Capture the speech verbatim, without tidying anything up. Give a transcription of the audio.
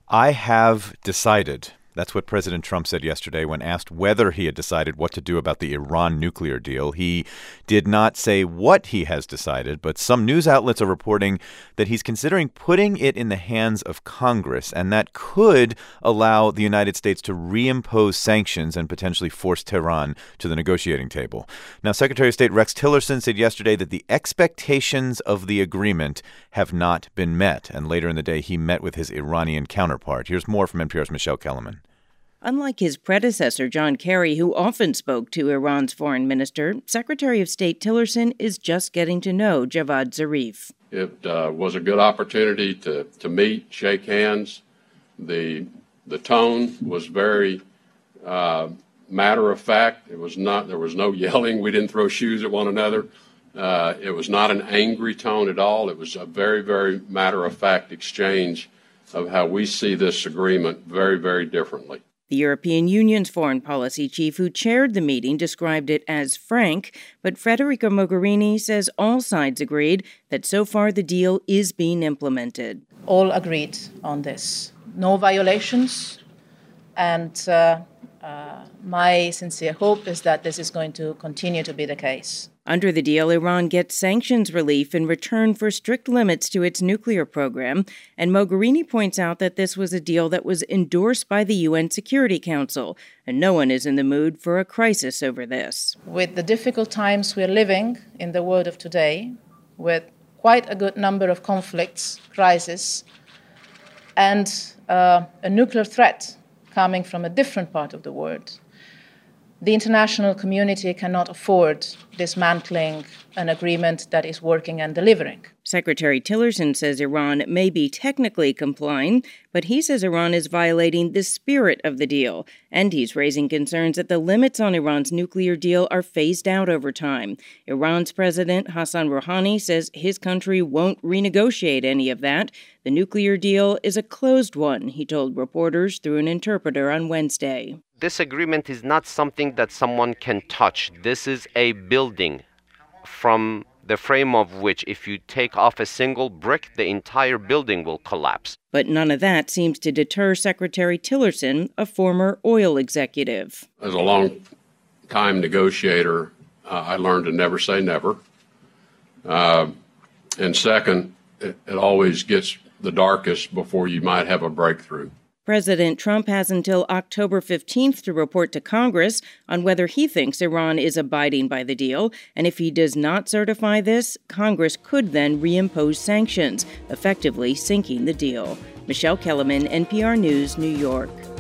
I have decided. That's what President Trump said yesterday when asked whether he had decided what to do about the Iran nuclear deal. He did not say what he has decided, but some news outlets are reporting that he's considering putting it in the hands of Congress, and that could allow the United States to reimpose sanctions and potentially force Tehran to the negotiating table. Now, Secretary of State Rex Tillerson said yesterday that the expectations of the agreement have not been met, and later in the day he met with his Iranian counterpart. Here's more from N P R's Michelle Kellerman. Unlike his predecessor, John Kerry, who often spoke to Iran's foreign minister, Secretary of State Tillerson is just getting to know Javad Zarif. It uh, was a good opportunity to, to meet, shake hands. The the tone was very uh, matter of fact. It was not. There was no yelling. We didn't throw shoes at one another. Uh, it was not an angry tone at all. It was a very, very matter of fact exchange of how we see this agreement very, very differently. The European Union's foreign policy chief who chaired the meeting described it as frank, but Federica Mogherini says all sides agreed that so far the deal is being implemented. All agreed on this. No violations, and uh, uh, my sincere hope is that this is going to continue to be the case. Under the deal, Iran gets sanctions relief in return for strict limits to its nuclear program, and Mogherini points out that this was a deal that was endorsed by the U N Security Council, and no one is in the mood for a crisis over this. With the difficult times we're living in the world of today, with quite a good number of conflicts, crises, and uh, a nuclear threat coming from a different part of the world, the international community cannot afford dismantling an agreement that is working and delivering. Secretary Tillerson says Iran may be technically complying, but he says Iran is violating the spirit of the deal, and he's raising concerns that the limits on Iran's nuclear deal are phased out over time. Iran's President Hassan Rouhani says his country won't renegotiate any of that. The nuclear deal is a closed one, he told reporters through an interpreter on Wednesday. This agreement is not something that someone can touch. This is a building from the frame of which, if you take off a single brick, the entire building will collapse. But none of that seems to deter Secretary Tillerson, a former oil executive. As a long-time negotiator, uh, I learned to never say never. Uh, and second, it, it always gets the darkest before you might have a breakthrough. President Trump has until October fifteenth to report to Congress on whether he thinks Iran is abiding by the deal, and if he does not certify this, Congress could then reimpose sanctions, effectively sinking the deal. Michelle Kellerman, N P R News, New York.